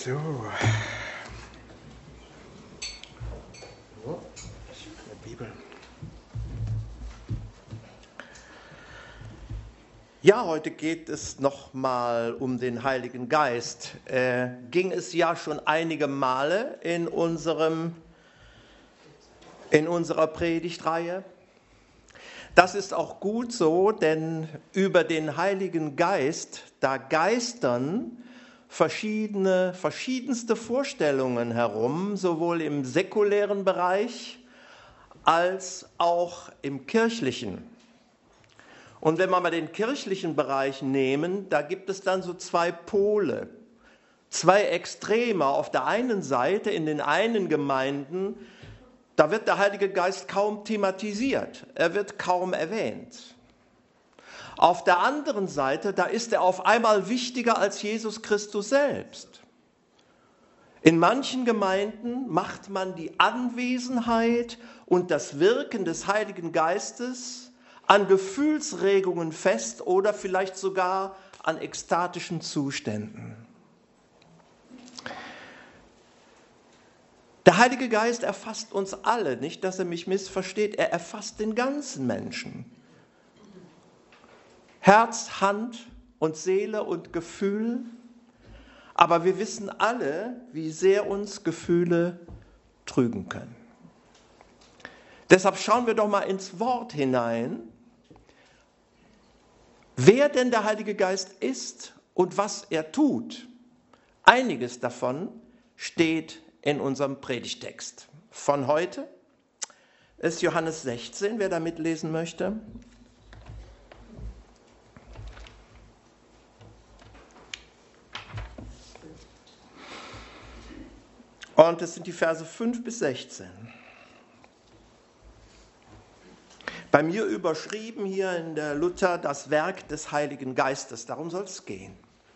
So. Oh, die Bibel. Ja, heute geht es nochmal um den Heiligen Geist. Ging es ja schon einige Male in unserer Predigtreihe. Das ist auch gut so, denn über den Heiligen Geist, da geistern verschiedenste Vorstellungen herum, sowohl im säkulären Bereich als auch im kirchlichen. Und wenn wir mal den kirchlichen Bereich nehmen, da gibt es dann so zwei Pole, zwei Extreme. Auf der einen Seite, in den einen Gemeinden, da wird der Heilige Geist kaum thematisiert, er wird kaum erwähnt. Auf der anderen Seite, da ist er auf einmal wichtiger als Jesus Christus selbst. In manchen Gemeinden macht man die Anwesenheit und das Wirken des Heiligen Geistes an Gefühlsregungen fest oder vielleicht sogar an ekstatischen Zuständen. Der Heilige Geist erfasst uns alle, nicht, dass er mich missversteht, er erfasst den ganzen Menschen. Herz, Hand und Seele und Gefühl, aber wir wissen alle, wie sehr uns Gefühle trügen können. Deshalb schauen wir doch mal ins Wort hinein, wer denn der Heilige Geist ist und was er tut. Einiges davon steht in unserem Predigtext von heute. Es ist Johannes 16, wer da mitlesen möchte. Und es sind die Verse 5 bis 16. Bei mir überschrieben hier in der Luther das Werk des Heiligen Geistes. Darum soll es gehen.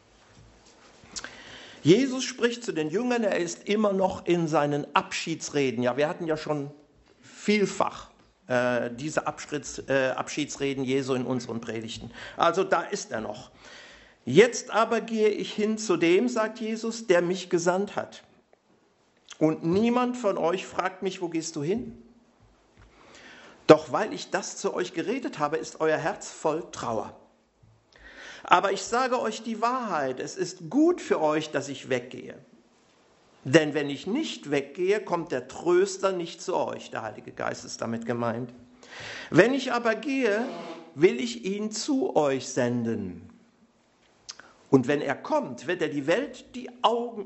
Jesus spricht zu den Jüngern, er ist immer noch in seinen Abschiedsreden. Ja, wir hatten ja schon vielfach diese Abschiedsreden Jesu in unseren Predigten. Also da ist er noch. Jetzt aber gehe ich hin zu dem, sagt Jesus, der mich gesandt hat. Und niemand von euch fragt mich, wo gehst du hin? Doch weil ich das zu euch geredet habe, ist euer Herz voll Trauer. Aber ich sage euch die Wahrheit, es ist gut für euch, dass ich weggehe. Denn wenn ich nicht weggehe, kommt der Tröster nicht zu euch. Der Heilige Geist ist damit gemeint. Wenn ich aber gehe, will ich ihn zu euch senden. Und wenn er kommt, wird er der Welt die Augen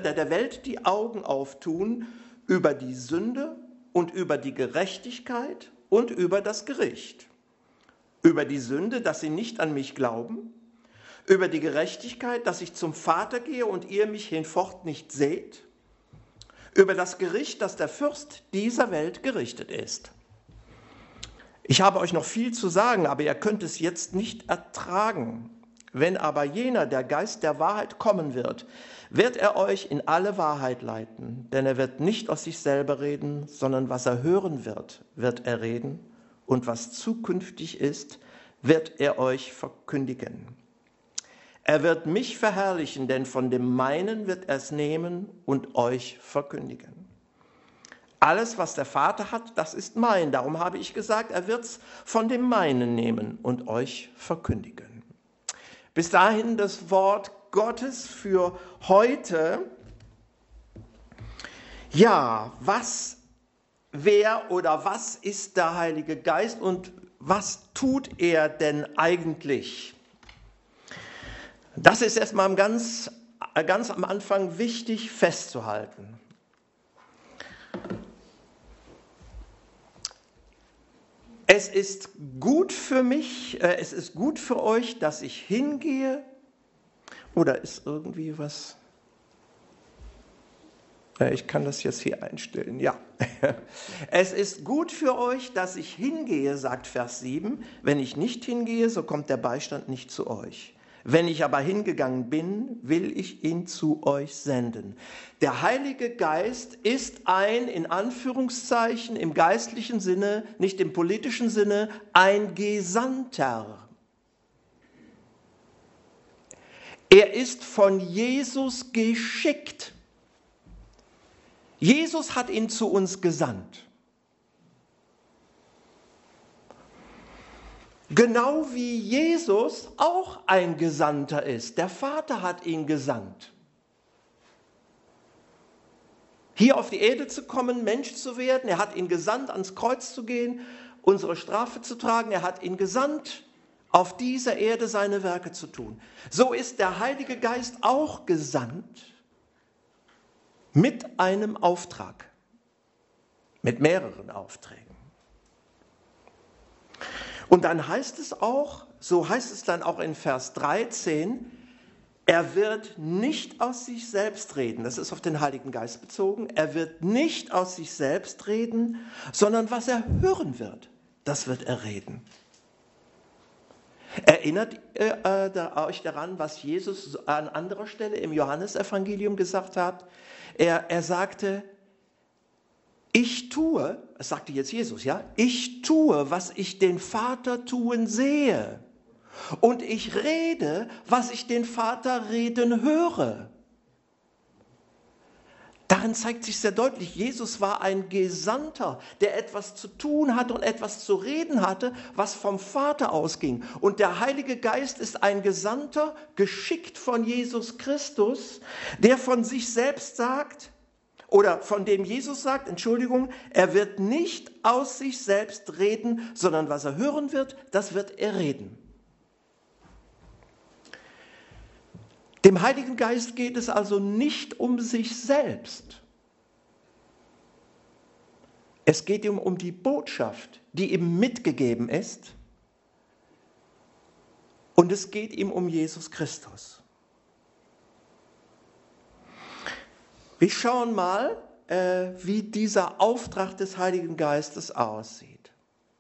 auftun über die Sünde und über die Gerechtigkeit und über das Gericht. Über die Sünde, dass sie nicht an mich glauben, über die Gerechtigkeit, dass ich zum Vater gehe und ihr mich hinfort nicht seht, über das Gericht, dass der Fürst dieser Welt gerichtet ist. Ich habe euch noch viel zu sagen, aber ihr könnt es jetzt nicht ertragen. Wenn aber jener, der Geist der Wahrheit, kommen wird, wird er euch in alle Wahrheit leiten, denn er wird nicht aus sich selber reden, sondern was er hören wird, wird er reden, und was zukünftig ist, wird er euch verkündigen. Er wird mich verherrlichen, denn von dem meinen wird er es nehmen und euch verkündigen. Alles, was der Vater hat, das ist mein. Darum habe ich gesagt, er wird es von dem meinen nehmen und euch verkündigen. Bis dahin das Wort Gottes für heute. Ja, wer oder was ist der Heilige Geist und was tut er denn eigentlich? Das ist erstmal ganz am Anfang wichtig festzuhalten. Es ist gut für mich, es ist gut für euch, dass ich hingehe. Oder ist irgendwie was? Ich kann das jetzt hier einstellen, ja. Es ist gut für euch, dass ich hingehe, sagt Vers 7. Wenn ich nicht hingehe, so kommt der Beistand nicht zu euch. Wenn ich aber hingegangen bin, will ich ihn zu euch senden. Der Heilige Geist ist in Anführungszeichen, im geistlichen Sinne, nicht im politischen Sinne, ein Gesandter. Er ist von Jesus geschickt. Jesus hat ihn zu uns gesandt. Genau wie Jesus auch ein Gesandter ist. Der Vater hat ihn gesandt. Hier auf die Erde zu kommen, Mensch zu werden. Er hat ihn gesandt, ans Kreuz zu gehen, unsere Strafe zu tragen. Er hat ihn gesandt, auf dieser Erde seine Werke zu tun. So ist der Heilige Geist auch gesandt mit einem Auftrag, mit mehreren Aufträgen. Und dann heißt es auch, so heißt es dann auch in Vers 13, er wird nicht aus sich selbst reden, das ist auf den Heiligen Geist bezogen, er wird nicht aus sich selbst reden, sondern was er hören wird, das wird er reden. Erinnert euch daran, was Jesus an anderer Stelle im Johannesevangelium gesagt hat? Er sagte, ich tue, das sagte jetzt Jesus, ja, ich tue, was ich den Vater tun sehe. Und ich rede, was ich den Vater reden höre. Darin zeigt sich sehr deutlich, Jesus war ein Gesandter, der etwas zu tun hatte und etwas zu reden hatte, was vom Vater ausging. Und der Heilige Geist ist ein Gesandter, geschickt von Jesus Christus, der von sich selbst sagt, oder von dem Jesus sagt, Entschuldigung, er wird nicht aus sich selbst reden, sondern was er hören wird, das wird er reden. Dem Heiligen Geist geht es also nicht um sich selbst. Es geht ihm um die Botschaft, die ihm mitgegeben ist. Und es geht ihm um Jesus Christus. Wir schauen mal, wie dieser Auftrag des Heiligen Geistes aussieht.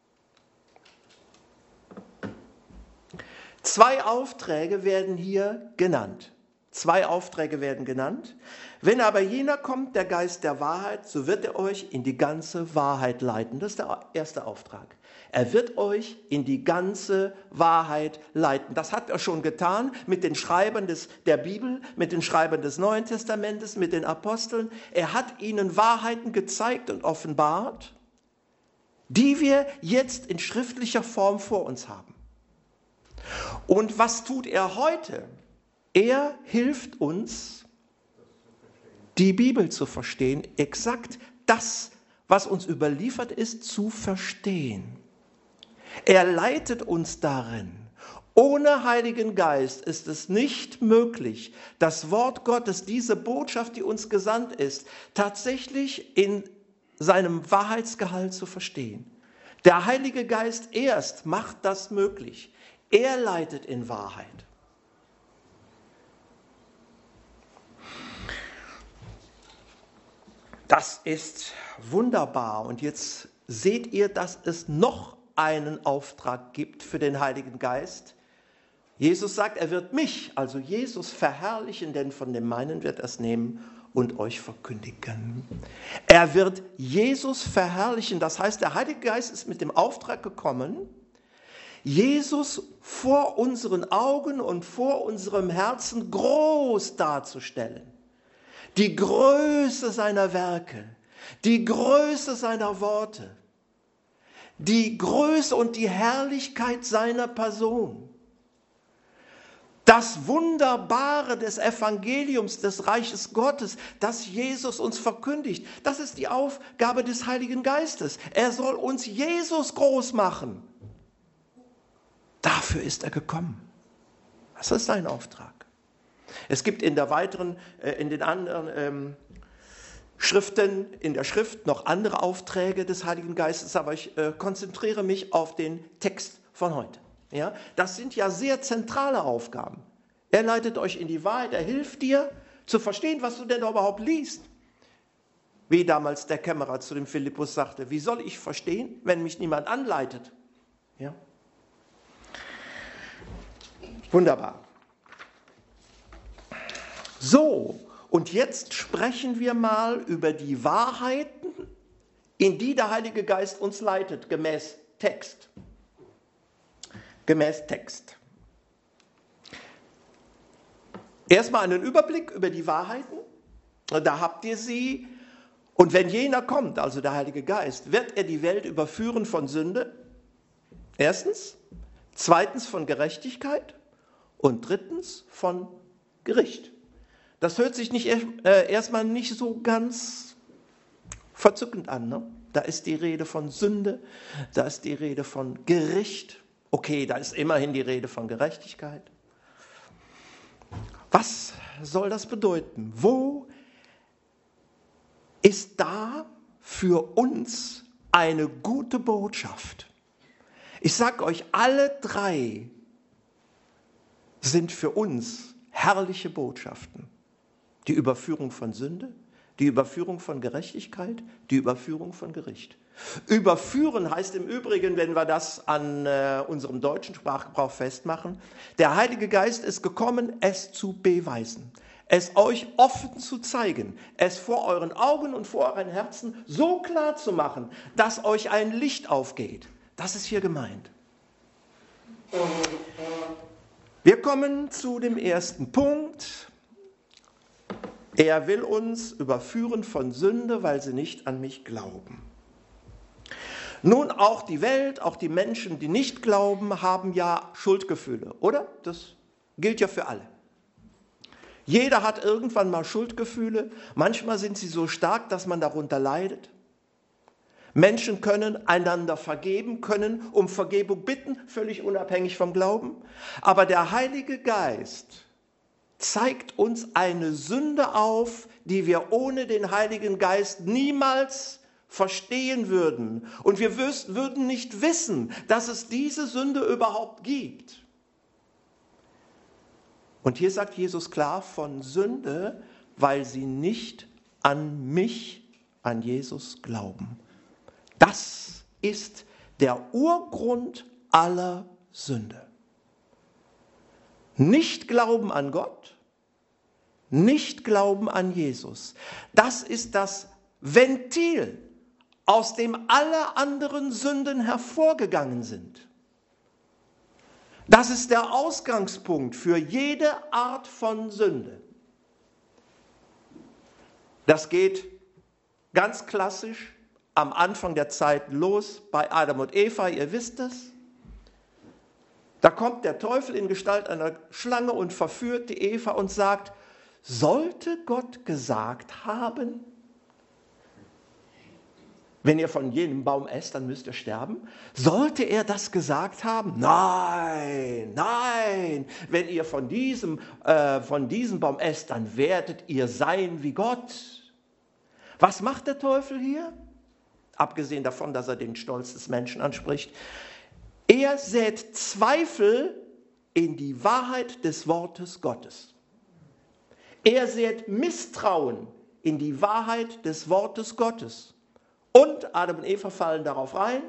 2 Aufträge werden hier genannt. 2 Aufträge werden genannt. Wenn aber jener kommt, der Geist der Wahrheit, so wird er euch in die ganze Wahrheit leiten. Das ist der erste Auftrag. Er wird euch in die ganze Wahrheit leiten. Das hat er schon getan mit den Schreibern der Bibel, mit den Schreibern des Neuen Testamentes, mit den Aposteln. Er hat ihnen Wahrheiten gezeigt und offenbart, die wir jetzt in schriftlicher Form vor uns haben. Und was tut er heute? Er hilft uns, die Bibel zu verstehen, exakt das, was uns überliefert ist, zu verstehen. Er leitet uns darin. Ohne Heiligen Geist ist es nicht möglich, das Wort Gottes, diese Botschaft, die uns gesandt ist, tatsächlich in seinem Wahrheitsgehalt zu verstehen. Der Heilige Geist erst macht das möglich. Er leitet in Wahrheit. Das ist wunderbar. Und jetzt seht ihr, dass es noch einen Auftrag gibt für den Heiligen Geist. Jesus sagt, er wird mich, also Jesus, verherrlichen, denn von dem meinen wird er es nehmen und euch verkündigen. Er wird Jesus verherrlichen. Das heißt, der Heilige Geist ist mit dem Auftrag gekommen, Jesus vor unseren Augen und vor unserem Herzen groß darzustellen. Die Größe seiner Werke, die Größe seiner Worte, die Größe und die Herrlichkeit seiner Person. Das Wunderbare des Evangeliums, des Reiches Gottes, das Jesus uns verkündigt, das ist die Aufgabe des Heiligen Geistes. Er soll uns Jesus groß machen. Dafür ist er gekommen. Das ist sein Auftrag. Es gibt in den anderen Schriften, in der Schrift noch andere Aufträge des Heiligen Geistes, aber ich konzentriere mich auf den Text von heute. Ja, das sind ja sehr zentrale Aufgaben. Er leitet euch in die Wahrheit, er hilft dir zu verstehen, was du denn überhaupt liest. Wie damals der Kämmerer zu dem Philippus sagte, wie soll ich verstehen, wenn mich niemand anleitet? Ja. Wunderbar. So, und jetzt sprechen wir mal über die Wahrheiten, in die der Heilige Geist uns leitet, gemäß Text. Gemäß Text. Erstmal einen Überblick über die Wahrheiten. Da habt ihr sie. Und wenn jener kommt, also der Heilige Geist, wird er die Welt überführen von Sünde. Erstens. Zweitens von Gerechtigkeit. Und drittens von Gericht. Das hört sich nicht erstmal nicht so ganz verzückend an. Ne? Da ist die Rede von Sünde, da ist die Rede von Gericht. Okay, da ist immerhin die Rede von Gerechtigkeit. Was soll das bedeuten? Wo ist da für uns eine gute Botschaft? Ich sage euch, alle drei sind für uns herrliche Botschaften. Die Überführung von Sünde, die Überführung von Gerechtigkeit, die Überführung von Gericht. Überführen heißt im Übrigen, wenn wir das an unserem deutschen Sprachgebrauch festmachen, der Heilige Geist ist gekommen, es zu beweisen, es euch offen zu zeigen, es vor euren Augen und vor euren Herzen so klar zu machen, dass euch ein Licht aufgeht. Das ist hier gemeint. Wir kommen zu dem ersten Punkt. Er will uns überführen von Sünde, weil sie nicht an mich glauben. Nun, auch die Welt, auch die Menschen, die nicht glauben, haben ja Schuldgefühle, oder? Das gilt ja für alle. Jeder hat irgendwann mal Schuldgefühle. Manchmal sind sie so stark, dass man darunter leidet. Menschen können einander vergeben, können um Vergebung bitten, völlig unabhängig vom Glauben. Aber der Heilige Geist zeigt uns eine Sünde auf, die wir ohne den Heiligen Geist niemals verstehen würden. Und wir würden nicht wissen, dass es diese Sünde überhaupt gibt. Und hier sagt Jesus klar von Sünde, weil sie nicht an mich, an Jesus glauben. Das ist der Urgrund aller Sünde. Nicht glauben an Gott, nicht glauben an Jesus. Das ist das Ventil, aus dem alle anderen Sünden hervorgegangen sind. Das ist der Ausgangspunkt für jede Art von Sünde. Das geht ganz klassisch am Anfang der Zeit los bei Adam und Eva, ihr wisst es. Da kommt der Teufel in Gestalt einer Schlange und verführt die Eva und sagt, sollte Gott gesagt haben, wenn ihr von jenem Baum esst, dann müsst ihr sterben? Sollte er das gesagt haben? Nein, nein. Wenn ihr von diesem Baum esst, dann werdet ihr sein wie Gott. Was macht der Teufel hier? Abgesehen davon, dass er den Stolz des Menschen anspricht. Er sät Zweifel in die Wahrheit des Wortes Gottes. Er sät Misstrauen in die Wahrheit des Wortes Gottes. Und Adam und Eva fallen darauf rein.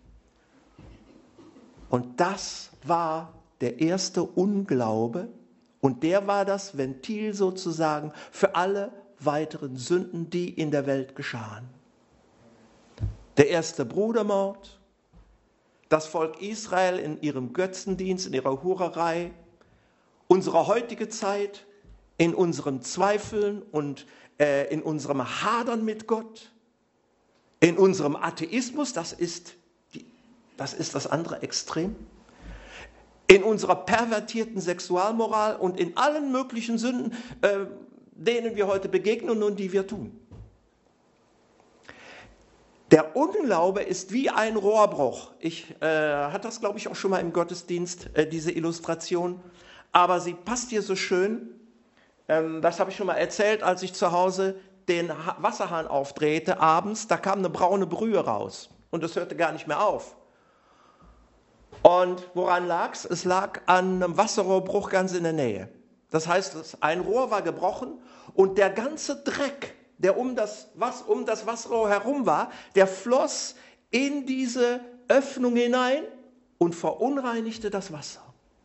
Und das war der erste Unglaube. Und der war das Ventil sozusagen für alle weiteren Sünden, die in der Welt geschahen. Der erste Brudermord, das Volk Israel in ihrem Götzendienst, in ihrer Hurerei, unsere heutige Zeit in unseren Zweifeln und in unserem Hadern mit Gott, in unserem Atheismus, das ist das andere Extrem, in unserer pervertierten Sexualmoral und in allen möglichen Sünden, denen wir heute begegnen und die wir tun. Der Unglaube ist wie ein Rohrbruch. Ich hatte das, glaube ich, auch schon mal im Gottesdienst, diese Illustration. Aber sie passt hier so schön. Das habe ich schon mal erzählt, als ich zu Hause den Wasserhahn aufdrehte abends. Da kam eine braune Brühe raus. Und es hörte gar nicht mehr auf. Und woran lag es? Es lag an einem Wasserrohrbruch ganz in der Nähe. Das heißt, ein Rohr war gebrochen und der ganze Dreck, der um das Wasserrohr herum war, der floss in diese Öffnung hinein und verunreinigte das Wasser.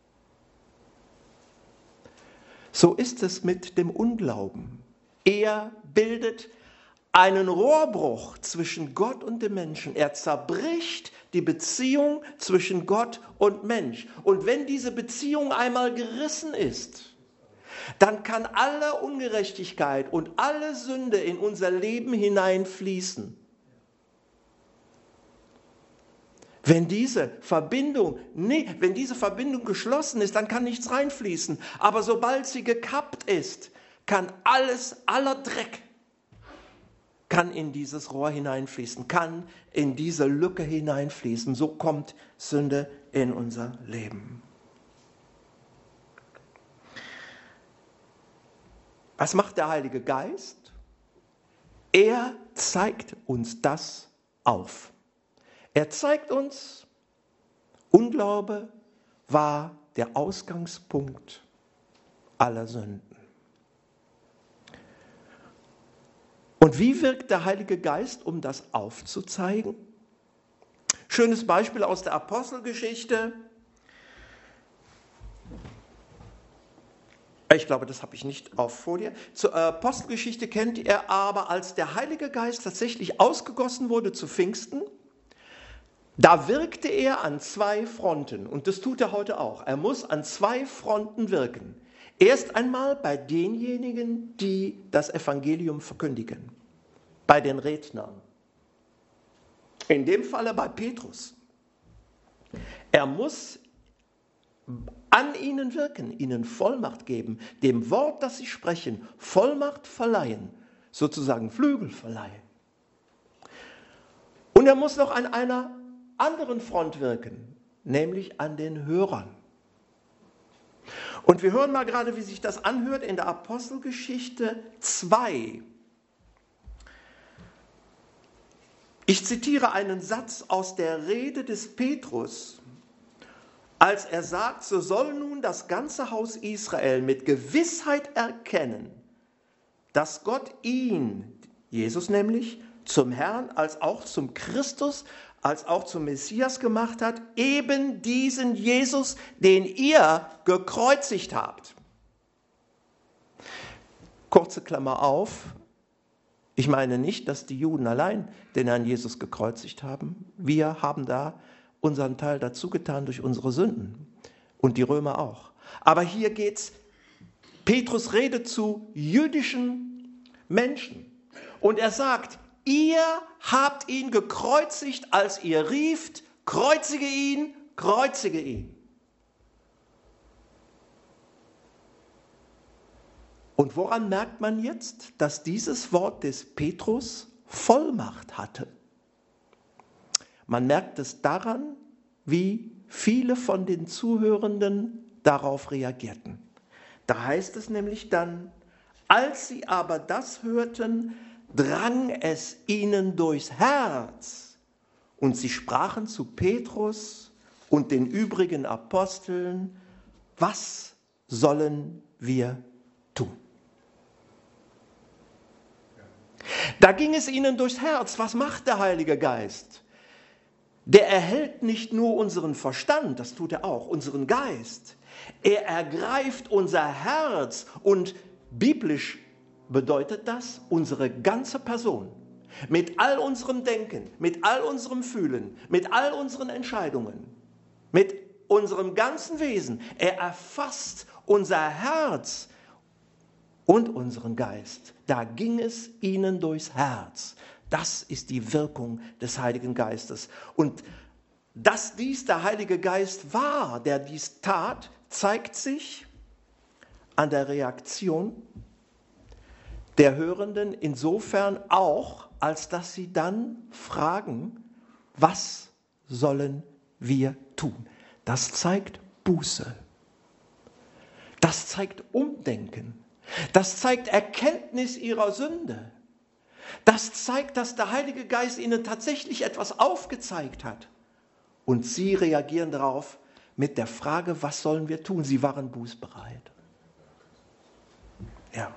So ist es mit dem Unglauben. Er bildet einen Rohrbruch zwischen Gott und dem Menschen. Er zerbricht die Beziehung zwischen Gott und Mensch. Und wenn diese Beziehung einmal gerissen ist, dann kann alle Ungerechtigkeit und alle Sünde in unser Leben hineinfließen. Wenn diese Verbindung geschlossen ist, dann kann nichts reinfließen. Aber sobald sie gekappt ist, kann aller Dreck kann in dieses Rohr hineinfließen, kann in diese Lücke hineinfließen. So kommt Sünde in unser Leben. Was macht der Heilige Geist? Er zeigt uns das auf. Er zeigt uns, Unglaube war der Ausgangspunkt aller Sünden. Und wie wirkt der Heilige Geist, um das aufzuzeigen? Schönes Beispiel aus der Apostelgeschichte. Ich glaube, das habe ich nicht auf Folie. Zur Apostelgeschichte kennt ihr aber, als der Heilige Geist tatsächlich ausgegossen wurde zu Pfingsten, da wirkte er an zwei Fronten und das tut er heute auch. Er muss an zwei Fronten wirken. Erst einmal bei denjenigen, die das Evangelium verkündigen, bei den Rednern. In dem Falle bei Petrus. Er muss an ihnen wirken, ihnen Vollmacht geben, dem Wort, das sie sprechen, Vollmacht verleihen, sozusagen Flügel verleihen. Und er muss noch an einer anderen Front wirken, nämlich an den Hörern. Und wir hören mal gerade, wie sich das anhört in der Apostelgeschichte 2. Ich zitiere einen Satz aus der Rede des Petrus, als er sagt, so soll nun das ganze Haus Israel mit Gewissheit erkennen, dass Gott ihn, Jesus nämlich, zum Herrn als auch zum Christus, als auch zum Messias gemacht hat, eben diesen Jesus, den ihr gekreuzigt habt. Kurze Klammer auf, ich meine nicht, dass die Juden allein den Herrn Jesus gekreuzigt haben. Wir haben da unseren Teil dazu getan durch unsere Sünden und die Römer auch. Aber hier geht's, Petrus redet zu jüdischen Menschen und er sagt, ihr habt ihn gekreuzigt, als ihr rieft, kreuzige ihn, kreuzige ihn. Und woran merkt man jetzt, dass dieses Wort des Petrus Vollmacht hatte? Man merkt es daran, wie viele von den Zuhörenden darauf reagierten. Da heißt es nämlich dann, als sie aber das hörten, drang es ihnen durchs Herz. Und sie sprachen zu Petrus und den übrigen Aposteln, was sollen wir tun? Da ging es ihnen durchs Herz. Was macht der Heilige Geist? Der erhält nicht nur unseren Verstand, das tut er auch, unseren Geist. Er ergreift unser Herz und biblisch bedeutet das unsere ganze Person. Mit all unserem Denken, mit all unserem Fühlen, mit all unseren Entscheidungen, mit unserem ganzen Wesen. Er erfasst unser Herz und unseren Geist. Da ging es ihnen durchs Herz. Das ist die Wirkung des Heiligen Geistes. Und dass dies der Heilige Geist war, der dies tat, zeigt sich an der Reaktion der Hörenden insofern auch, als dass sie dann fragen, was sollen wir tun? Das zeigt Buße. Das zeigt Umdenken. Das zeigt Erkenntnis ihrer Sünde. Das zeigt, dass der Heilige Geist ihnen tatsächlich etwas aufgezeigt hat. Und sie reagieren darauf mit der Frage, was sollen wir tun? Sie waren bußbereit. Ja.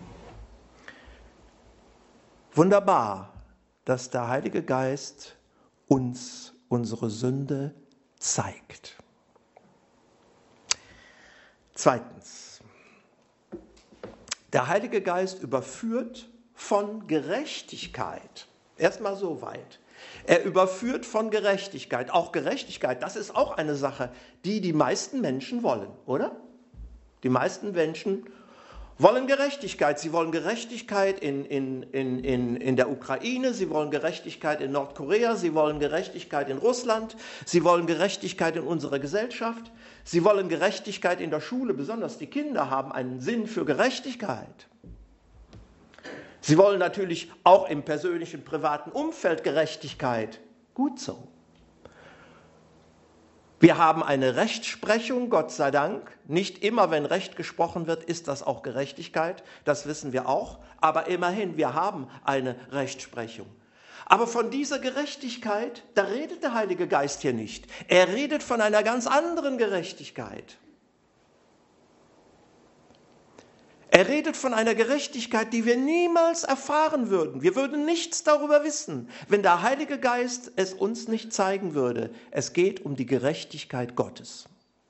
Wunderbar, dass der Heilige Geist uns unsere Sünde zeigt. Zweitens, der Heilige Geist überführt von Gerechtigkeit. Erstmal so weit. Er überführt von Gerechtigkeit. Auch Gerechtigkeit, das ist auch eine Sache, die die meisten Menschen wollen, oder? Die meisten Menschen wollen Gerechtigkeit. Sie wollen Gerechtigkeit in der Ukraine, sie wollen Gerechtigkeit in Nordkorea, sie wollen Gerechtigkeit in Russland, sie wollen Gerechtigkeit in unserer Gesellschaft, sie wollen Gerechtigkeit in der Schule, besonders die Kinder haben einen Sinn für Gerechtigkeit. Sie wollen natürlich auch im persönlichen, privaten Umfeld Gerechtigkeit. Gut so. Wir haben eine Rechtsprechung, Gott sei Dank. Nicht immer, wenn Recht gesprochen wird, ist das auch Gerechtigkeit. Das wissen wir auch. Aber immerhin, wir haben eine Rechtsprechung. Aber von dieser Gerechtigkeit, da redet der Heilige Geist hier nicht. Er redet von einer ganz anderen Gerechtigkeit. Er redet von einer Gerechtigkeit, die wir niemals erfahren würden. Wir würden nichts darüber wissen, wenn der Heilige Geist es uns nicht zeigen würde. Es geht um die Gerechtigkeit Gottes.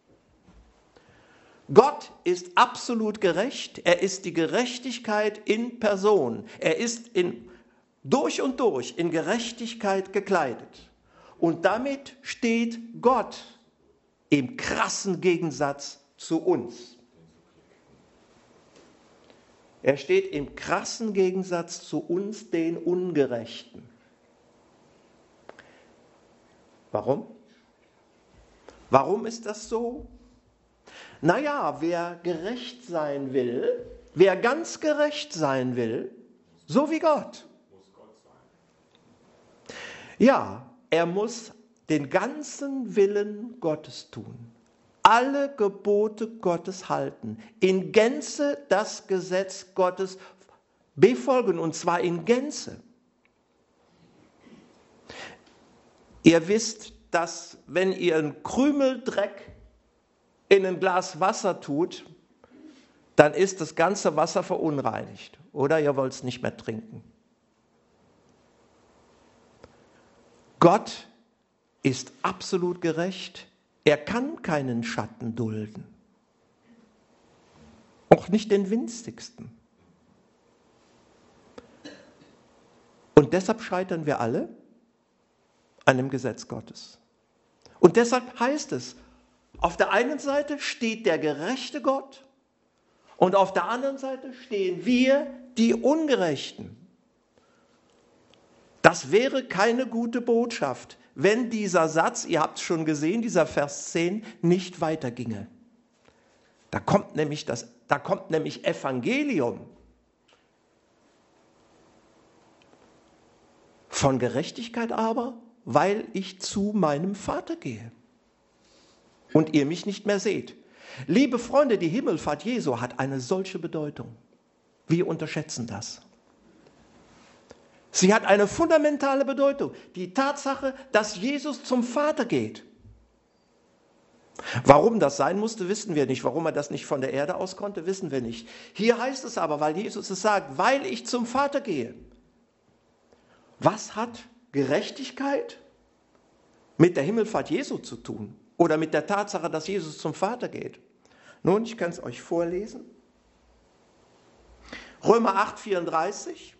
Gott ist absolut gerecht. Er ist die Gerechtigkeit in Person. Er ist durch und durch in Gerechtigkeit gekleidet. Und damit steht Gott im krassen Gegensatz zu uns. Er steht im krassen Gegensatz zu uns, den Ungerechten. Warum? Warum ist das so? Naja, wer gerecht sein will, wer ganz gerecht sein will, so wie Gott. Ja, er muss den ganzen Willen Gottes tun. Alle Gebote Gottes halten, in Gänze das Gesetz Gottes befolgen, und zwar in Gänze. Ihr wisst, dass wenn ihr einen Krümel Dreck in ein Glas Wasser tut, dann ist das ganze Wasser verunreinigt. Oder ihr wollt es nicht mehr trinken. Gott ist absolut gerecht. Er kann keinen Schatten dulden. Auch nicht den winzigsten. Und deshalb scheitern wir alle an dem Gesetz Gottes. Und deshalb heißt es, auf der einen Seite steht der gerechte Gott und auf der anderen Seite stehen wir, die Ungerechten. Das wäre keine gute Botschaft, wenn dieser Satz, ihr habt es schon gesehen, dieser Vers 10, nicht weiterginge. Da kommt nämlich Evangelium von Gerechtigkeit aber, weil ich zu meinem Vater gehe und ihr mich nicht mehr seht. Liebe Freunde, die Himmelfahrt Jesu hat eine solche Bedeutung. Wir unterschätzen das. Sie hat eine fundamentale Bedeutung. Die Tatsache, dass Jesus zum Vater geht. Warum das sein musste, wissen wir nicht. Warum er das nicht von der Erde aus konnte, wissen wir nicht. Hier heißt es aber, weil Jesus es sagt, weil ich zum Vater gehe. Was hat Gerechtigkeit mit der Himmelfahrt Jesu zu tun? Oder mit der Tatsache, dass Jesus zum Vater geht? Nun, ich kann es euch vorlesen. Römer 8,34.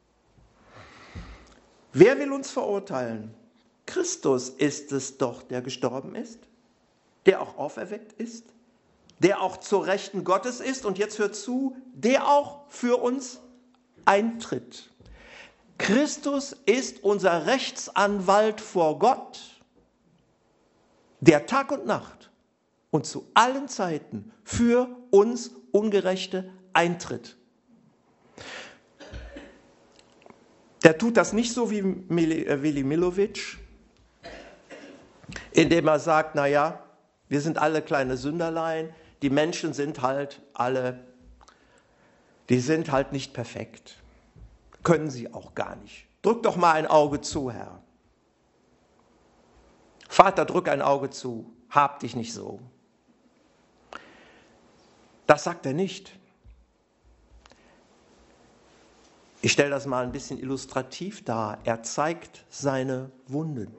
Wer will uns verurteilen? Christus ist es doch, der gestorben ist, der auch auferweckt ist, der auch zur Rechten Gottes ist und jetzt hört zu, der auch für uns eintritt. Christus ist unser Rechtsanwalt vor Gott, der Tag und Nacht und zu allen Zeiten für uns Ungerechte eintritt. Der tut das nicht so wie Willi Millowitsch, indem er sagt, naja, wir sind alle kleine Sünderlein, die Menschen sind halt alle, die sind halt nicht perfekt. Können sie auch gar nicht. Drück doch mal ein Auge zu, Herr. Vater, drück ein Auge zu, hab dich nicht so. Das sagt er nicht. Ich stelle das mal ein bisschen illustrativ dar. Er zeigt seine Wunden.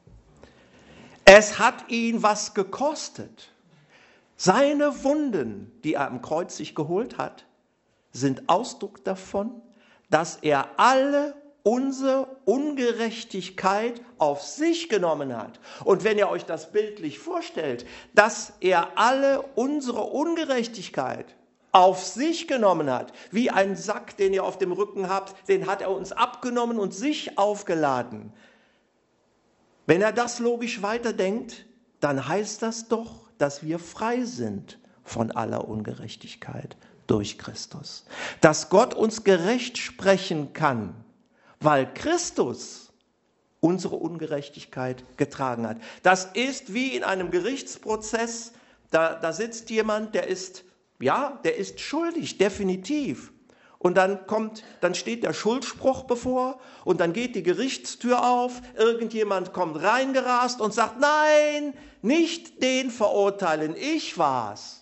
Es hat ihn was gekostet. Seine Wunden, die er am Kreuz sich geholt hat, sind Ausdruck davon, dass er alle unsere Ungerechtigkeit auf sich genommen hat. Und wenn ihr euch das bildlich vorstellt, dass er alle unsere Ungerechtigkeit auf sich genommen hat. Wie ein Sack, den ihr auf dem Rücken habt, den hat er uns abgenommen und sich aufgeladen. Wenn er das logisch weiterdenkt, dann heißt das doch, dass wir frei sind von aller Ungerechtigkeit durch Christus. Dass Gott uns gerecht sprechen kann, weil Christus unsere Ungerechtigkeit getragen hat. Das ist wie in einem Gerichtsprozess, da sitzt jemand, der ist schuldig, definitiv. Und dann steht der Schuldspruch bevor und dann geht die Gerichtstür auf, irgendjemand kommt reingerast und sagt, nein, nicht den verurteilen, ich war's.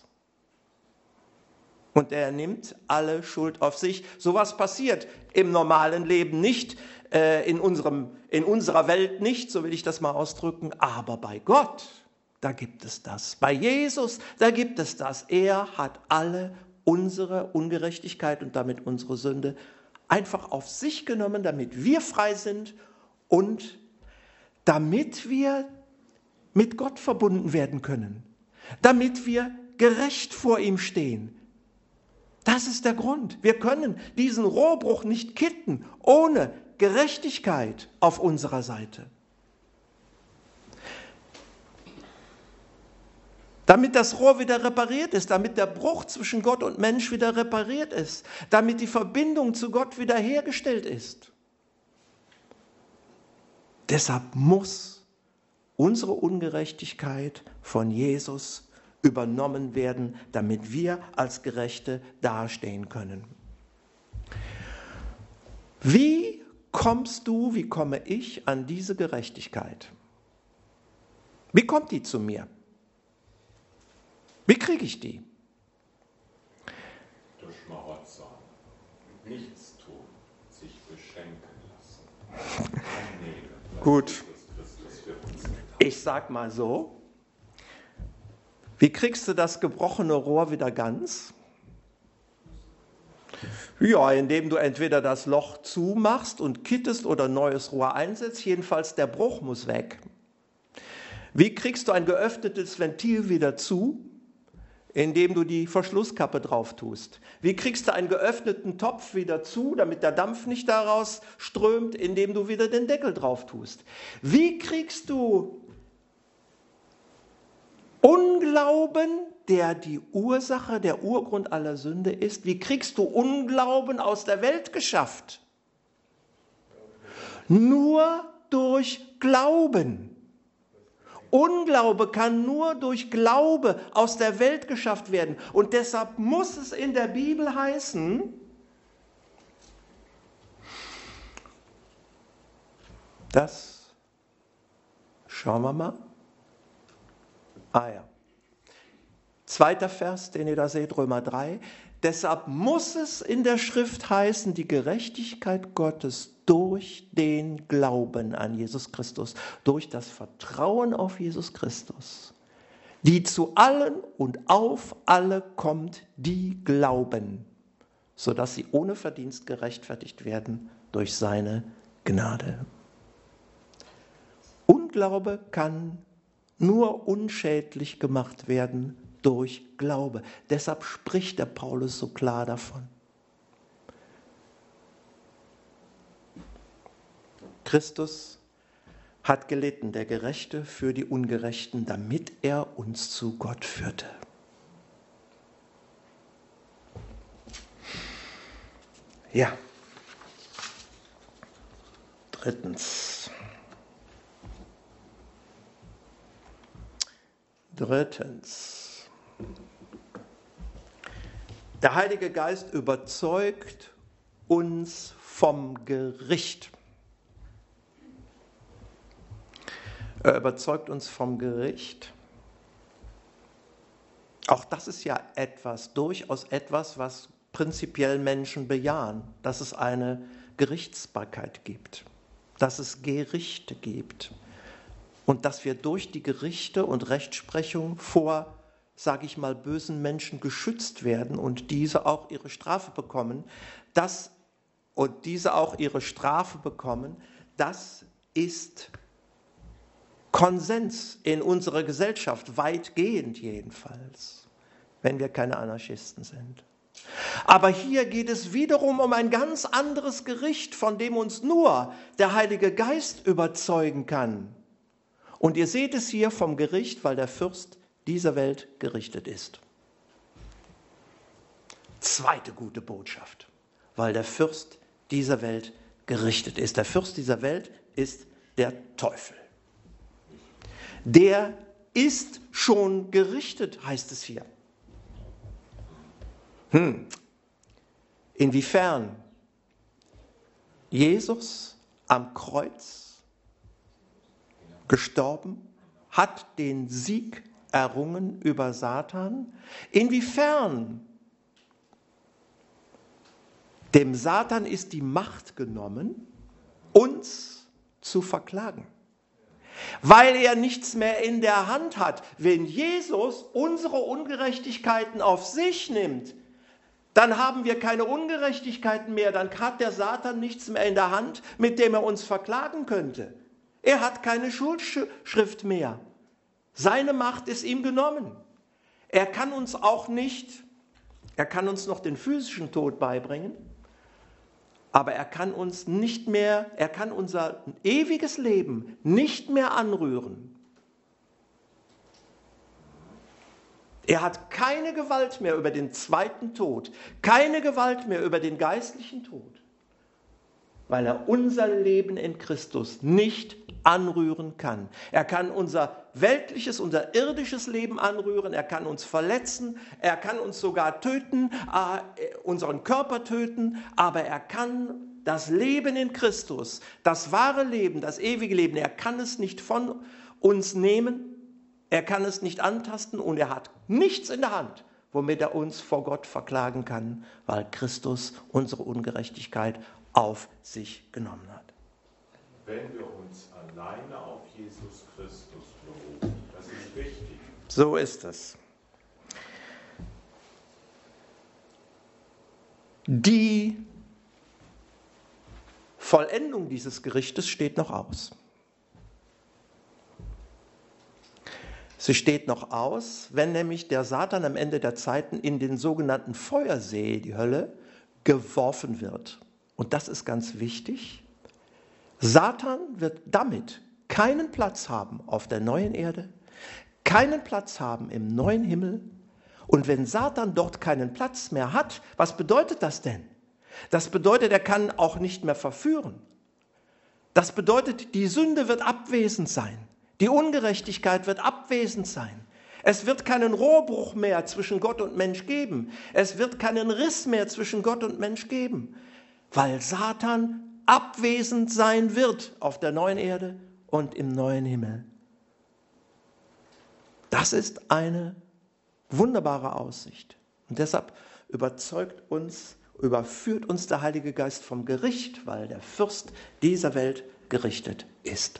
Und er nimmt alle Schuld auf sich. Sowas passiert im normalen Leben nicht, in unserer Welt nicht, so will ich das mal ausdrücken, aber bei Gott, da gibt es das. Bei Jesus, da gibt es das. Er hat alle unsere Ungerechtigkeit und damit unsere Sünde einfach auf sich genommen, damit wir frei sind und damit wir mit Gott verbunden werden können, damit wir gerecht vor ihm stehen. Das ist der Grund. Wir können diesen Rohrbruch nicht kitten ohne Gerechtigkeit auf unserer Seite. Damit das Rohr wieder repariert ist, damit der Bruch zwischen Gott und Mensch wieder repariert ist, damit die Verbindung zu Gott wiederhergestellt ist. Deshalb muss unsere Ungerechtigkeit von Jesus übernommen werden, damit wir als Gerechte dastehen können. Wie komme ich an diese Gerechtigkeit? Wie kommt die zu mir? Wie kriege ich die? Durch Schmarotzer, nichts tun, sich beschenken lassen. Gut, ich sag mal so, wie kriegst du das gebrochene Rohr wieder ganz? Ja, indem du entweder das Loch zumachst und kittest oder neues Rohr einsetzt, jedenfalls der Bruch muss weg. Wie kriegst du ein geöffnetes Ventil wieder zu? Indem du die Verschlusskappe drauf tust. Wie kriegst du einen geöffneten Topf wieder zu, damit der Dampf nicht daraus strömt, indem du wieder den Deckel drauf tust? Wie kriegst du Unglauben, der die Ursache, der Urgrund aller Sünde ist? Wie kriegst du Unglauben aus der Welt geschafft? Nur durch Glauben. Unglaube kann nur durch Glaube aus der Welt geschafft werden. Und deshalb muss es in der Bibel heißen, dass, schauen wir mal, zweiter Vers, den ihr da seht, Römer 3, deshalb muss es in der Schrift heißen, die Gerechtigkeit Gottes durch den Glauben an Jesus Christus, durch das Vertrauen auf Jesus Christus, die zu allen und auf alle kommt, die glauben, sodass sie ohne Verdienst gerechtfertigt werden durch seine Gnade. Unglaube kann nur unschädlich gemacht werden durch Glaube. Deshalb spricht der Paulus so klar davon. Christus hat gelitten, der Gerechte für die Ungerechten, damit er uns zu Gott führte. Ja. Drittens. Der Heilige Geist überzeugt uns vom Gericht. Er überzeugt uns vom Gericht. Auch das ist ja durchaus etwas, was prinzipiell Menschen bejahen, dass es eine Gerichtsbarkeit gibt, dass es Gerichte gibt und dass wir durch die Gerichte und Rechtsprechung vor, sage ich mal, bösen Menschen geschützt werden und diese auch ihre Strafe bekommen. Das ist Konsens in unserer Gesellschaft, weitgehend jedenfalls, wenn wir keine Anarchisten sind. Aber hier geht es wiederum um ein ganz anderes Gericht, von dem uns nur der Heilige Geist überzeugen kann. Und ihr seht es hier vom Gericht, weil der Fürst dieser Welt gerichtet ist. Zweite gute Botschaft, weil der Fürst dieser Welt gerichtet ist. Der Fürst dieser Welt ist der Teufel. Der ist schon gerichtet, heißt es hier. Inwiefern Jesus am Kreuz gestorben, hat den Sieg errungen über Satan, inwiefern dem Satan ist die Macht genommen, uns zu verklagen, weil er nichts mehr in der Hand hat. Wenn Jesus unsere Ungerechtigkeiten auf sich nimmt, dann haben wir keine Ungerechtigkeiten mehr, dann hat der Satan nichts mehr in der Hand, mit dem er uns verklagen könnte. Er hat keine Schuldschrift mehr. Seine Macht ist ihm genommen. Er kann uns auch nicht, er kann uns noch den physischen Tod beibringen, aber er kann uns nicht mehr, er kann unser ewiges Leben nicht mehr anrühren. Er hat keine Gewalt mehr über den zweiten Tod, keine Gewalt mehr über den geistlichen Tod, weil er unser Leben in Christus nicht anrühren kann. Er kann unser weltliches, unser irdisches Leben anrühren, er kann uns verletzen, er kann uns sogar töten, unseren Körper töten, aber er kann das Leben in Christus, das wahre Leben, das ewige Leben, er kann es nicht von uns nehmen, er kann es nicht antasten und er hat nichts in der Hand, womit er uns vor Gott verklagen kann, weil Christus unsere Ungerechtigkeit auf sich genommen hat. Wenn wir uns alleine auf Jesus Christus berufen, das ist wichtig. So ist es. Die Vollendung dieses Gerichtes steht noch aus. Sie steht noch aus, wenn nämlich der Satan am Ende der Zeiten in den sogenannten Feuersee, die Hölle, geworfen wird. Und das ist ganz wichtig. Satan wird damit keinen Platz haben auf der neuen Erde, keinen Platz haben im neuen Himmel. Und wenn Satan dort keinen Platz mehr hat, was bedeutet das denn? Das bedeutet, er kann auch nicht mehr verführen. Das bedeutet, die Sünde wird abwesend sein. Die Ungerechtigkeit wird abwesend sein. Es wird keinen Rohrbruch mehr zwischen Gott und Mensch geben. Es wird keinen Riss mehr zwischen Gott und Mensch geben, weil Satan abwesend sein wird auf der neuen Erde und im neuen Himmel. Das ist eine wunderbare Aussicht. Und deshalb überführt uns der Heilige Geist vom Gericht, weil der Fürst dieser Welt gerichtet ist.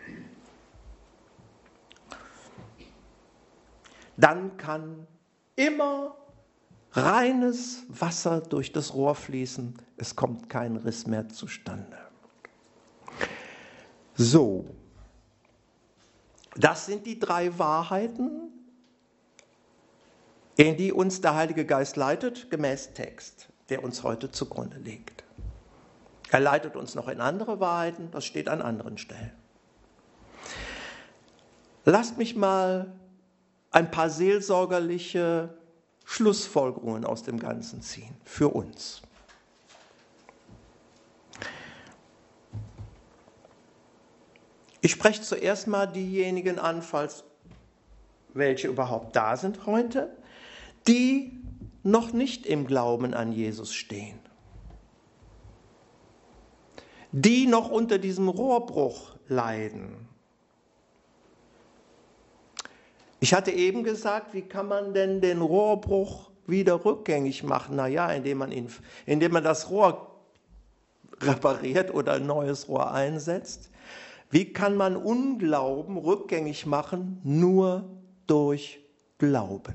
Dann kann immer reines Wasser durch das Rohr fließen. Es kommt kein Riss mehr zustande. So, das sind die 3 Wahrheiten, in die uns der Heilige Geist leitet, gemäß Text, der uns heute zugrunde liegt. Er leitet uns noch in andere Wahrheiten, das steht an anderen Stellen. Lasst mich mal ein paar seelsorgerliche Schlussfolgerungen aus dem Ganzen ziehen, für uns. Ich spreche zuerst mal diejenigen an, falls welche überhaupt da sind heute, die noch nicht im Glauben an Jesus stehen, die noch unter diesem Rohrbruch leiden. Ich hatte eben gesagt, wie kann man denn den Rohrbruch wieder rückgängig machen? Naja, indem man das Rohr repariert oder ein neues Rohr einsetzt. Wie kann man Unglauben rückgängig machen? Nur durch Glauben.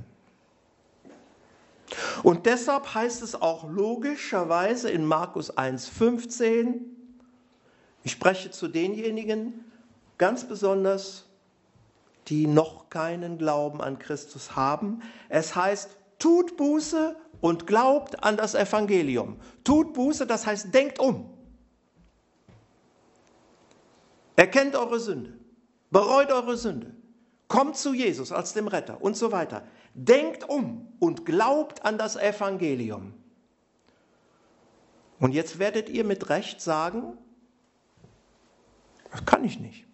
Und deshalb heißt es auch logischerweise in Markus 1,15, ich spreche zu denjenigen ganz besonders, die noch keinen Glauben an Christus haben. Es heißt, tut Buße und glaubt an das Evangelium. Tut Buße, das heißt, denkt um. Erkennt eure Sünde, bereut eure Sünde, kommt zu Jesus als dem Retter und so weiter. Denkt um und glaubt an das Evangelium. Und jetzt werdet ihr mit Recht sagen, das kann ich nicht.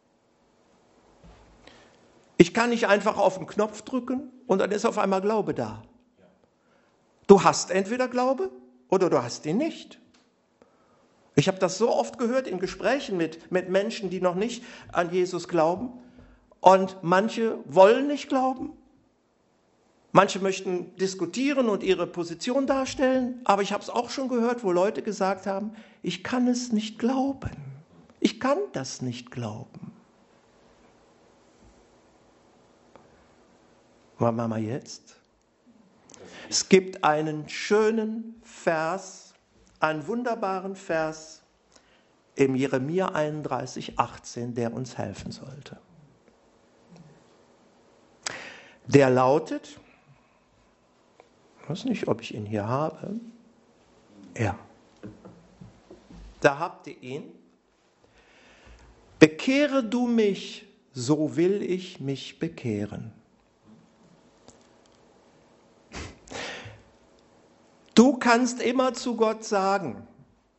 Ich kann nicht einfach auf den Knopf drücken und dann ist auf einmal Glaube da. Du hast entweder Glaube oder du hast ihn nicht. Ich habe das so oft gehört in Gesprächen mit Menschen, die noch nicht an Jesus glauben. Und manche wollen nicht glauben. Manche möchten diskutieren und ihre Position darstellen. Aber ich habe es auch schon gehört, wo Leute gesagt haben, ich kann es nicht glauben. Ich kann das nicht glauben. Was machen wir jetzt? Es gibt einen schönen Vers, einen wunderbaren Vers im Jeremia 31,18, der uns helfen sollte. Der lautet, ich weiß nicht, ob ich ihn hier habe. Ja. Da habt ihr ihn. Bekehre du mich, so will ich mich bekehren. Du kannst immer zu Gott sagen,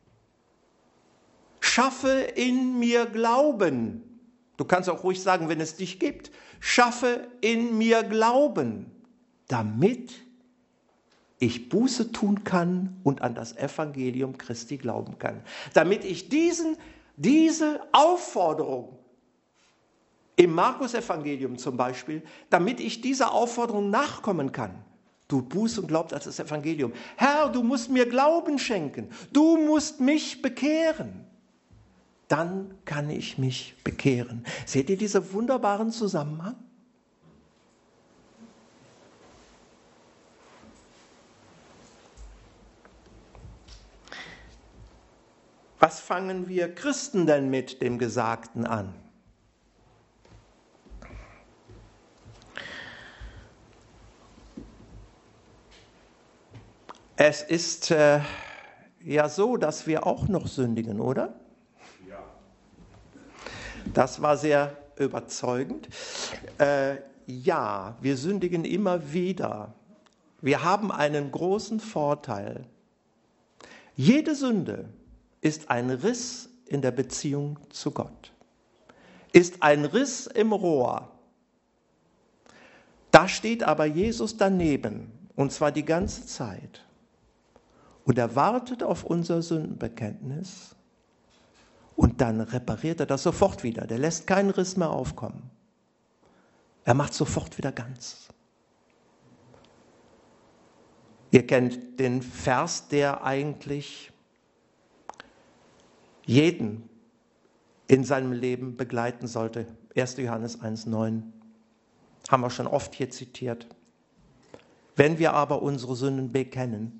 schaffe in mir Glauben. Du kannst auch ruhig sagen, wenn es dich gibt, schaffe in mir Glauben, damit ich Buße tun kann und an das Evangelium Christi glauben kann. Damit ich diese Aufforderung im Markus-Evangelium zum Beispiel, damit ich dieser Aufforderung nachkommen kann. Du Buße und glaubt an das Evangelium. Herr, du musst mir Glauben schenken. Du musst mich bekehren. Dann kann ich mich bekehren. Seht ihr diesen wunderbaren Zusammenhang? Was fangen wir Christen denn mit dem Gesagten an? Es ist ja so, dass wir auch noch sündigen, oder? Ja. Das war sehr überzeugend. Ja, wir sündigen immer wieder. Wir haben einen großen Vorteil. Jede Sünde ist ein Riss in der Beziehung zu Gott, ist ein Riss im Rohr. Da steht aber Jesus daneben, und zwar die ganze Zeit. Und er wartet auf unser Sündenbekenntnis und dann repariert er das sofort wieder. Der lässt keinen Riss mehr aufkommen. Er macht sofort wieder ganz. Ihr kennt den Vers, der eigentlich jeden in seinem Leben begleiten sollte. 1. Johannes 1,9. Haben wir schon oft hier zitiert. Wenn wir aber unsere Sünden bekennen,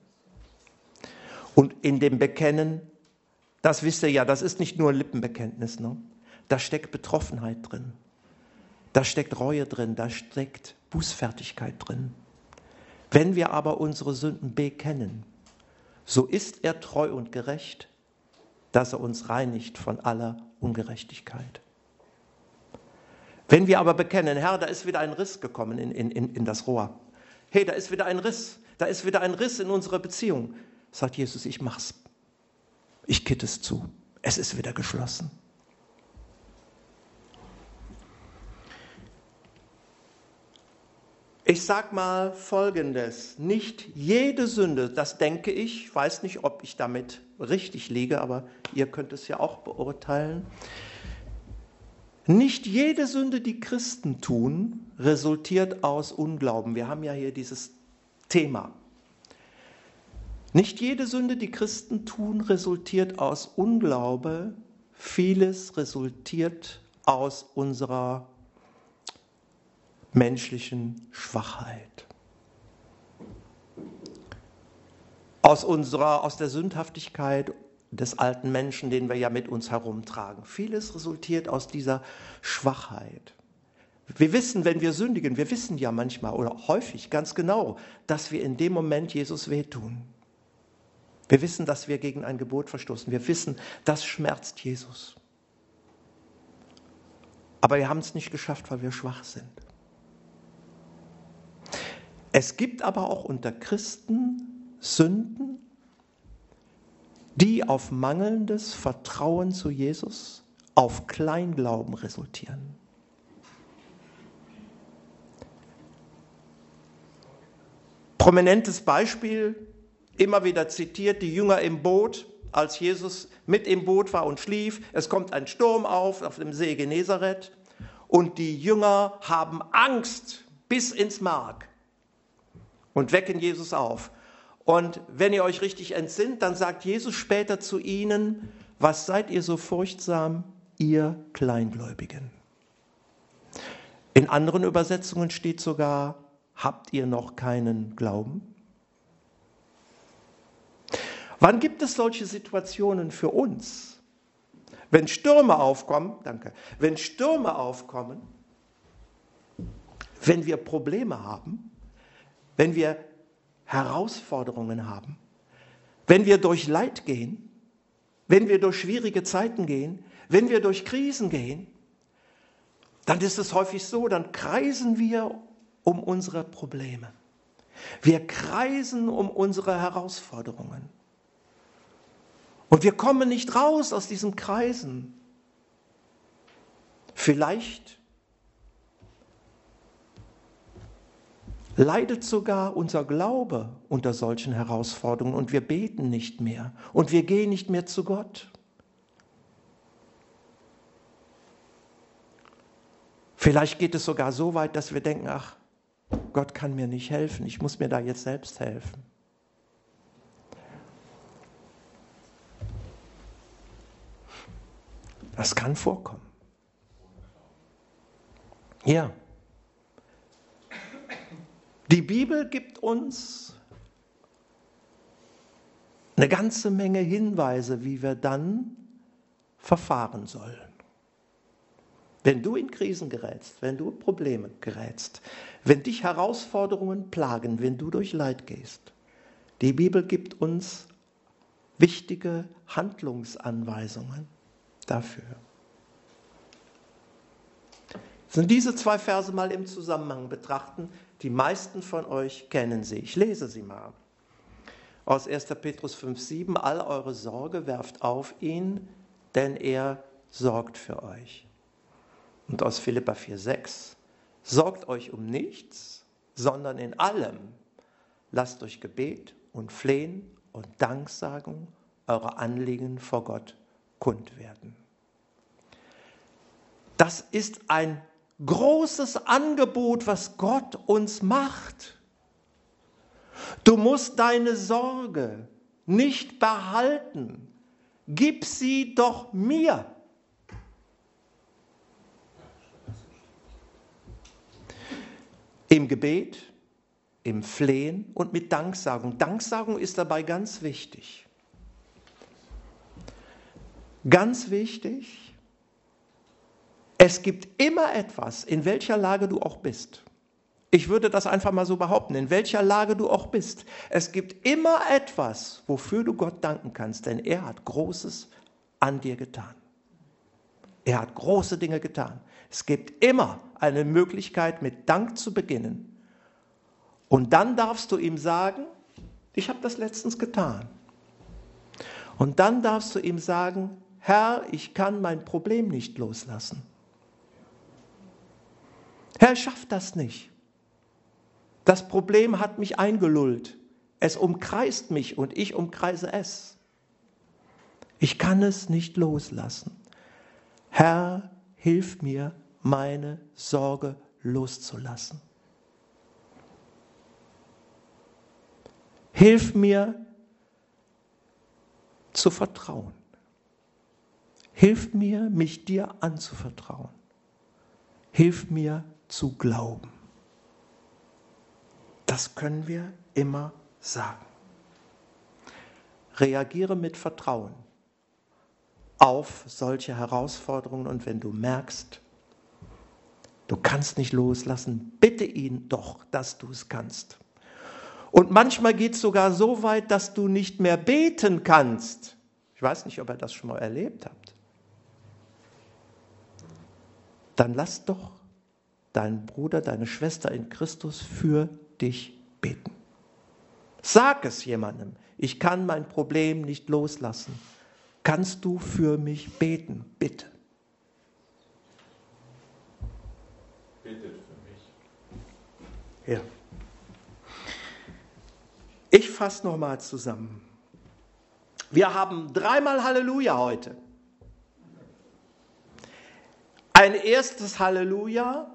und in dem Bekennen, das wisst ihr ja, das ist nicht nur ein Lippenbekenntnis, ne? Da steckt Betroffenheit drin, da steckt Reue drin, da steckt Bußfertigkeit drin. Wenn wir aber unsere Sünden bekennen, so ist er treu und gerecht, dass er uns reinigt von aller Ungerechtigkeit. Wenn wir aber bekennen, Herr, da ist wieder ein Riss gekommen in das Rohr. Hey, da ist wieder ein Riss in unserer Beziehung. Sagt Jesus, ich mach's. Ich kitte es zu. Es ist wieder geschlossen. Ich sag mal Folgendes. Nicht jede Sünde, das denke ich, weiß nicht, ob ich damit richtig liege, aber ihr könnt es ja auch beurteilen. Nicht jede Sünde, die Christen tun, resultiert aus Unglauben. Wir haben ja hier dieses Thema. Nicht jede Sünde, die Christen tun, resultiert aus Unglaube. Vieles resultiert aus unserer menschlichen Schwachheit. Aus der Sündhaftigkeit des alten Menschen, den wir ja mit uns herumtragen. Vieles resultiert aus dieser Schwachheit. Wir wissen, wenn wir sündigen, wir wissen ja manchmal oder häufig ganz genau, dass wir in dem Moment Jesus wehtun. Wir wissen, dass wir gegen ein Gebot verstoßen. Wir wissen, das schmerzt Jesus. Aber wir haben es nicht geschafft, weil wir schwach sind. Es gibt aber auch unter Christen Sünden, die auf mangelndes Vertrauen zu Jesus, auf Kleinglauben resultieren. Prominentes Beispiel, immer wieder zitiert, die Jünger im Boot, als Jesus mit im Boot war und schlief. Es kommt ein Sturm auf dem See Genezareth und die Jünger haben Angst bis ins Mark und wecken Jesus auf. Und wenn ihr euch richtig entsinnt, dann sagt Jesus später zu ihnen, was seid ihr so furchtsam, ihr Kleingläubigen? In anderen Übersetzungen steht sogar, habt ihr noch keinen Glauben? Wann gibt es solche Situationen für uns? Wenn Stürme aufkommen, wenn Stürme aufkommen, wenn wir Probleme haben, wenn wir Herausforderungen haben, wenn wir durch Leid gehen, wenn wir durch schwierige Zeiten gehen, wenn wir durch Krisen gehen, dann ist es häufig so, dann kreisen wir um unsere Probleme. Wir kreisen um unsere Herausforderungen. Und wir kommen nicht raus aus diesen Kreisen. Vielleicht leidet sogar unser Glaube unter solchen Herausforderungen und wir beten nicht mehr und wir gehen nicht mehr zu Gott. Vielleicht geht es sogar so weit, dass wir denken, ach, Gott kann mir nicht helfen, ich muss mir da jetzt selbst helfen. Das kann vorkommen. Ja. Die Bibel gibt uns eine ganze Menge Hinweise, wie wir dann verfahren sollen. Wenn du in Krisen gerätst, wenn du in Probleme gerätst, wenn dich Herausforderungen plagen, wenn du durch Leid gehst, die Bibel gibt uns wichtige Handlungsanweisungen dafür. Sind diese 2 Verse mal im Zusammenhang betrachten. Die meisten von euch kennen sie. Ich lese sie mal. Aus 1. Petrus 5,7: All eure Sorge werft auf ihn, denn er sorgt für euch. Und aus Philipper 4,6: Sorgt euch um nichts, sondern in allem lasst durch Gebet und Flehen und Danksagung eure Anliegen vor Gott kund werden. Das ist ein großes Angebot, was Gott uns macht. Du musst deine Sorge nicht behalten. Gib sie doch mir. Im Gebet, im Flehen und mit Danksagung. Danksagung ist dabei ganz wichtig. Ganz wichtig. Es gibt immer etwas, in welcher Lage du auch bist. Ich würde das einfach mal so behaupten, in welcher Lage du auch bist. Es gibt immer etwas, wofür du Gott danken kannst, denn er hat Großes an dir getan. Er hat große Dinge getan. Es gibt immer eine Möglichkeit, mit Dank zu beginnen. Und dann darfst du ihm sagen, ich habe das letztens getan. Und dann darfst du ihm sagen, Herr, ich kann mein Problem nicht loslassen. Herr, ich schaffe das nicht. Das Problem hat mich eingelullt. Es umkreist mich und ich umkreise es. Ich kann es nicht loslassen. Herr, hilf mir, meine Sorge loszulassen. Hilf mir zu vertrauen. Hilf mir, mich dir anzuvertrauen. Hilf mir zu glauben. Das können wir immer sagen. Reagiere mit Vertrauen auf solche Herausforderungen und wenn du merkst, Du kannst nicht loslassen. Bitte ihn doch, dass du es kannst. Und manchmal geht es sogar so weit, dass du nicht mehr beten kannst. Ich weiß nicht, ob ihr das schon mal erlebt habt. Dann lass doch deinen Bruder, deine Schwester in Christus für dich beten. Sag es jemandem. Ich kann mein Problem nicht loslassen. Kannst du für mich beten? Bitte. Betet für mich. Ja. Ich fasse nochmal zusammen. Wir haben 3-mal Halleluja heute. Ein erstes Halleluja.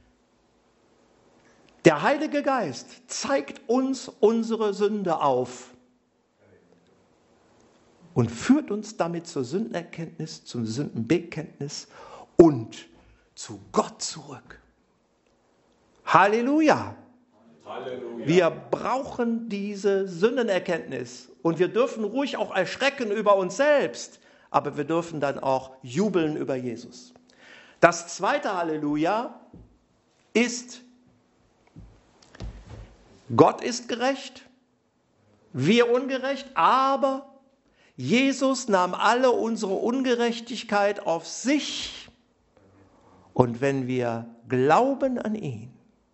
Der Heilige Geist zeigt uns unsere Sünde auf und führt uns damit zur Sündenerkenntnis, zum Sündenbekenntnis und zu Gott zurück. Halleluja! Halleluja. Wir brauchen diese Sündenerkenntnis und wir dürfen ruhig auch erschrecken über uns selbst, aber wir dürfen dann auch jubeln über Jesus. Das zweite Halleluja ist: Gott ist gerecht, wir ungerecht, aber Jesus nahm alle unsere Ungerechtigkeit auf sich. Und wenn wir glauben an ihn,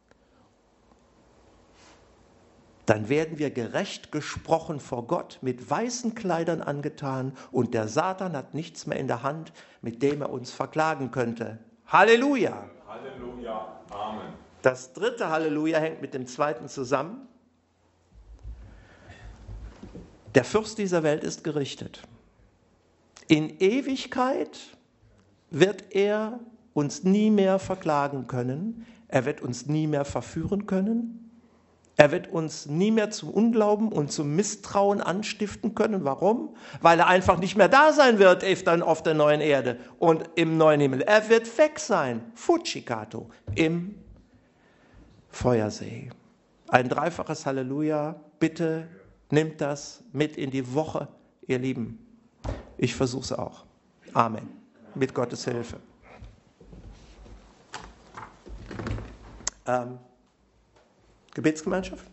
dann werden wir gerecht gesprochen vor Gott, mit weißen Kleidern angetan, und der Satan hat nichts mehr in der Hand, mit dem er uns verklagen könnte. Halleluja! Halleluja. Amen. Das dritte Halleluja hängt mit dem zweiten zusammen. Der Fürst dieser Welt ist gerichtet. In Ewigkeit wird er uns nie mehr verklagen können. Er wird uns nie mehr verführen können. Er wird uns nie mehr zum Unglauben und zum Misstrauen anstiften können. Warum? Weil er einfach nicht mehr da sein wird auf der neuen Erde und im neuen Himmel. Er wird weg sein, Fujikato, im Feuersee. Ein dreifaches Halleluja. Bitte nimmt das mit in die Woche, ihr Lieben. Ich versuche es auch. Amen. Mit Gottes Hilfe. Gebetsgemeinschaft?